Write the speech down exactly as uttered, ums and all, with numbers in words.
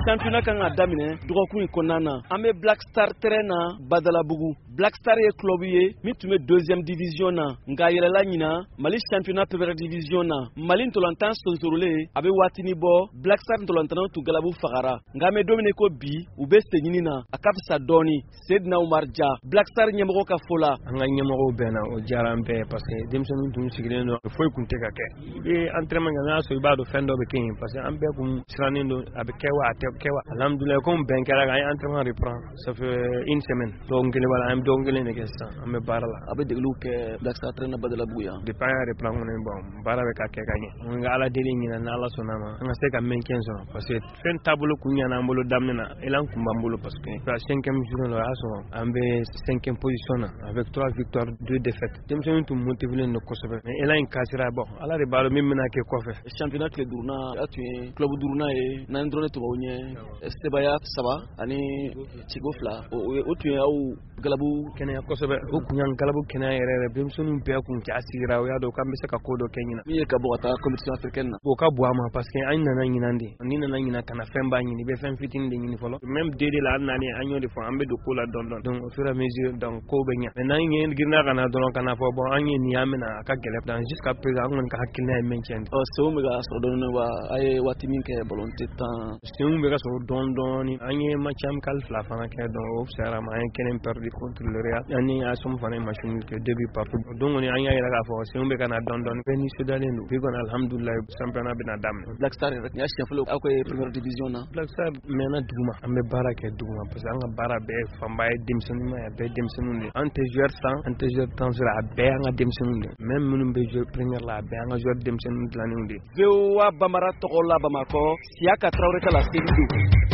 championnat kan ka daminɛ dɔgɔkun in kɔnɔna na an bɛ Black Star terrain na Badalabugu. Black Star ye club ye min tun bɛ deuxième division na nka yɛlɛla ɲina Mali championnat première division na. Mali ntolantan sonsorolen a bɛ waatini bɔ Black Star ntolantanaw tun galabu fagara nka an bɛ don min ko bi u bɛ segin na a ka fisa dɔɔni. Sedina Umar Ja Black Star ɲɛmɔgɔ ka fɔ la. An ka ɲɛmɔgɔw bɛnna o diyara an bɛɛ parce que denmisɛnninw tun sigilen don foyi kun tɛ ka kɛ. I bɛ entraînement kɛ n'a sɔrɔ i b'a dɔn fɛn dɔ bɛ kɛ yen parce que an bɛɛ kun sirannen don a bɛ kɛ wa a tɛ kɛ wa. Alhamdulilayi comme bɛn kɛra kan an ye entraînement reprend ça fait une semaine. Dɔgɔkun kelen wala an bɛ dɔgɔkun kelen de kɛ sisan an bɛ baara la. A bɛ degeliw kɛ Black Star terrain na Badalabugu yan. Depuis an y'a reprend kɔni bon baara bɛ ka kɛ ka ɲɛ. An ka Ala deli ɲina ni Ala sɔnna ma an ka se ka maintien sɔrɔ parce que fɛn taabolo kun ɲana an bolo daminɛ na elan kun b'an bolo parce que la cinquième journée la o y'a sɔrɔ an bɛ cinquième position na avec trois victoires deux défaites. Denmisɛnninw tun motivélen don kosɛbɛ mais elan in kasira bon Ala de b'a dɔn min bɛna kɛ kɔfɛ. Championnat tile duuruna a tun ye club duuruna ye n'an dɔrɔn tubabu ɲɛ Sebaya saba ani Tigo fila o tun ye aw galabu kɛnɛya kosɛbɛ o kun y'an galabu kɛnɛya yɛrɛ yɛrɛ denmisɛnninw bɛɛ kun ja sigira o y'a dɔn k'an bɛ se ka ko dɔ kɛ ɲina. Min ye ka bɔ ka taa compétition africaine na. O ka bon a ma parce que an nana ɲinan de ni nana ɲinan kana fɛn b'a ɲini i bɛ fɛn fitinin de ɲini fɔlɔ même D D la an nalen an y'o de fɔ an bɛ don ko la dɔn dɔn donc au fur et à mesure donc ko bɛ ɲɛ mais n'an ye girinna kana dɔrɔn kana fɔ bon an ye nin y'an bɛna a ka gɛlɛn donc jusqu'à présent an kɔni ka hakilina ye maintien de. Ɔ senw bɛ ka sɔrɔ dɔɔnin wa a ye waati min kɛ ballon tɛ tan. Senw bɛ ka sɔrɔ dɔɔnin dɔɔnin an ye match amical fila fana kɛ donc o fisayara ma an ye kelen perdu contre le Real an ni Assom fana ye match nul kɛ deux buts partout donc kɔni an y'a yira k'a fɔ senw bɛ ka na dɔɔnin dɔɔnin bɛɛ nisɔndiyalen don bi kɔni alhamdulilayi championnat bɛna daminɛ. Black Star yɛrɛ y'a siɲɛ fɔlɔ aw ka ye première division na. Black Star mɛnna duguma an bɛ baara kɛ duguma parce que an ka baara bɛɛ fanba ye denmisɛnninw ye a bɛɛ ye denmisɛnninw de an tɛ joueur san an tɛ joueur tan sɔrɔ a bɛɛ y'an ka denmisɛnninw de même minnu bɛ jouer première la a bɛɛ y'an ka joueur denmisɛnninw dilannenw de. V O A Bambara tɔgɔ la Bamakɔ Siyaka Traoré ka la Seydou.